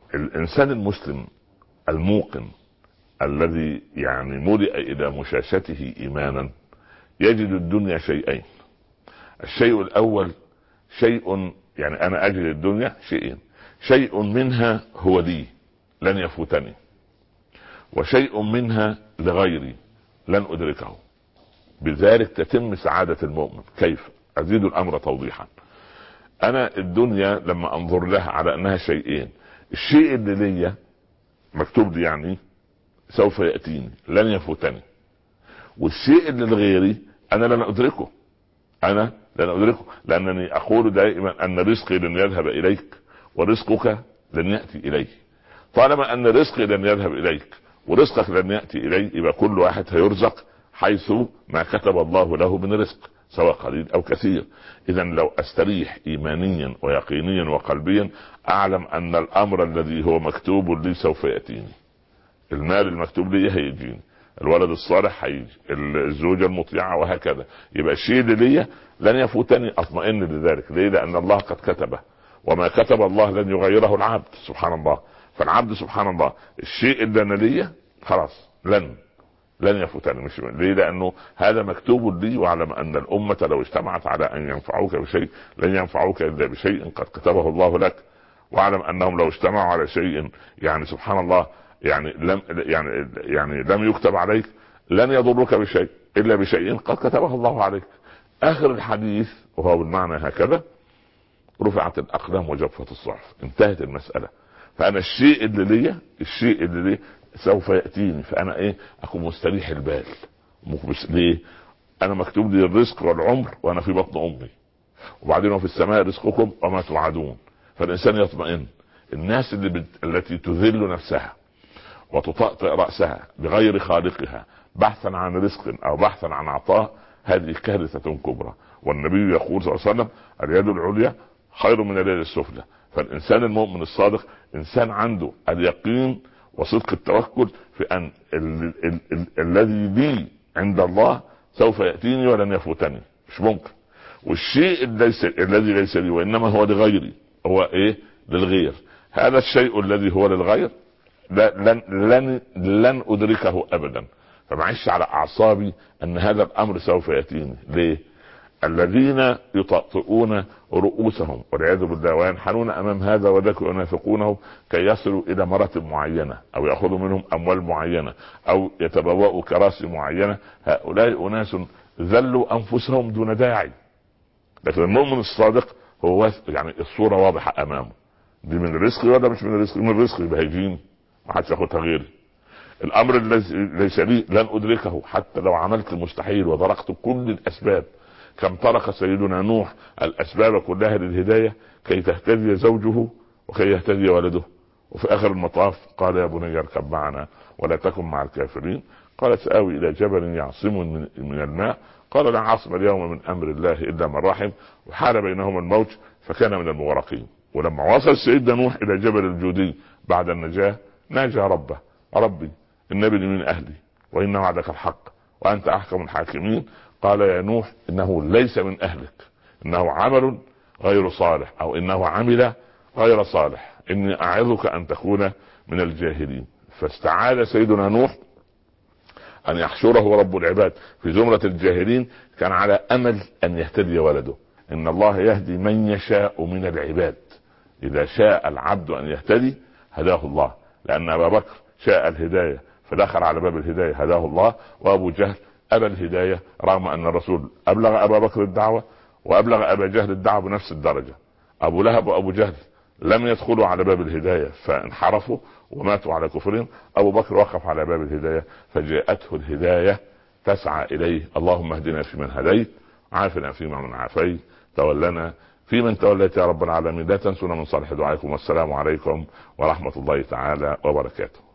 الانسان المسلم الموقن الذي يعني ملئ الى مشاشته ايمانا يجد الدنيا شيئين. الشيء الاول شيء يعني انا اجد الدنيا شيئين، شيء منها هو لي لن يفوتني، وشيء منها لغيري لن ادركه. بذلك تتم سعادة المؤمن. كيف؟ ازيد الامر توضيحا. انا الدنيا لما انظر لها على انها شيئين، الشيء اللي ليا مكتوب لي يعني سوف يأتيني لن يفوتني، والشيء اللي لغيري انا لن ادركه. انا لن ادركه لانني اقول دائما ان رزقي لن يذهب اليك ورزقك لن يأتي الي. طالما ان رزقي لن يذهب اليك ورزقك لن يأتي الي، يبقى كل واحد هيرزق حيث ما كتب الله له من رزق، سواء قليل او كثير. اذا لو استريح ايمانيا ويقينيا وقلبيا اعلم ان الامر الذي هو مكتوب لي سوف يأتيني. المال المكتوب لي هيجيني، الولد الصالح هيجي، الزوجة المطيعة، وهكذا. يبقى الشيء اللي ليا لن يفوتني، اطمئن لذلك. ليه؟ لان الله قد كتبه، وما كتب الله لن يغيره العبد سبحان الله. فالعبد سبحان الله الشيء اللي انا ليا خلاص لن يفوتني. مش ليه؟ لانه هذا مكتوب لي، واعلم ان الامة لو اجتمعت على ان ينفعوك بشيء لن ينفعوك الا بشيء قد كتبه الله لك. واعلم انهم لو اجتمعوا على شيء يعني سبحان الله يعني لم يكتب عليك لن يضرك بشيء الا بشيء قد كتبه الله عليك. اخر الحديث وهو بالمعنى هكذا: رفعت الاقلام وجفت الصحف. انتهت المسألة. فانا الشيء اللي لي سوف يأتيني، فانا اكون مستريح البال. ليه؟ انا مكتوب لي الرزق والعمر وانا في بطن امي، وبعدين وفي السماء رزقكم وما توعدون. فالانسان يطمئن. الناس التي تذل نفسها وتطأطئ رأسها بغير خالقها بحثا عن رزق او بحثا عن عطاء، هذه كارثة كبرى. والنبي يقول صلى الله عليه وسلم: اليد العليا خير من اليد السفلى. فالانسان المؤمن الصادق انسان عنده اليقين وصدق التوكل في ان الذي لي عند الله سوف يأتيني ولن يفوتني، مش ممكن. والشيء الذي ليس لي وانما هو لغيري هو للغير. هذا الشيء الذي هو للغير لن ادركه ابدا. فمعيش على اعصابي ان هذا الامر سوف يأتيني. ليه؟ الذين يطأطئون رؤوسهم والعياذ بالله وينحنون امام هذا وذاك وينافقونه كي يصلوا الى مراتب معينة او ياخذوا منهم اموال معينة او يتبوأوا كراسي معينة، هؤلاء اناس ذلوا انفسهم دون داعي. لكن المؤمن الصادق هو يعني الصورة واضحة امامه. دي من رزقي ولا مش من رزقي؟ من رزقي بهيجيني، ما حدش ياخدها غيري. الامر الذي ليس لي لن ادركه حتى لو عملت المستحيل وضرقت كل الاسباب. كم ترك سيدنا نوح الاسباب كلها للهداية كي تهتدي زوجه وكي يهتدي ولده، وفي اخر المطاف قال: يا بني اركب معنا ولا تكن مع الكافرين. قال: سآوي الى جبل يعصم من الماء. قال: لا عاصم اليوم من امر الله الا من رحم. وحال بينهما الموج فكان من المغرقين. ولما وصل سيدنا نوح الى جبل الجودي بعد النجاة ناجى ربه: ربي إن ابني من اهلي وان وعدك الحق وانت احكم الحاكمين. قال: يا نوح انه ليس من اهلك، انه عمل غير صالح او انه عمل غير صالح، اني اعظك ان تكون من الجاهلين. فاستعاد سيدنا نوح ان يحشره رب العباد في زمرة الجاهلين. كان على امل ان يهتدي ولده. ان الله يهدي من يشاء من العباد. اذا شاء العبد ان يهتدي هداه الله. لان ابا بكر شاء الهداية فدخل على باب الهداية هداه الله، وابو جهل ابى الهداية رغم ان الرسول ابلغ ابا بكر الدعوة وابلغ ابا جهل الدعوة بنفس الدرجة. ابو لهب وابو جهل لم يدخلوا على باب الهداية فانحرفوا وماتوا على كفرهم. ابو بكر وقف على باب الهداية فجاءته الهداية تسعى اليه. اللهم اهدنا فيمن هديت، عافنا فيمن عافيت، تولنا فيمن توليت يا رب العالمين. لا تنسونا من صالح دعائكم. والسلام عليكم ورحمة الله تعالى وبركاته.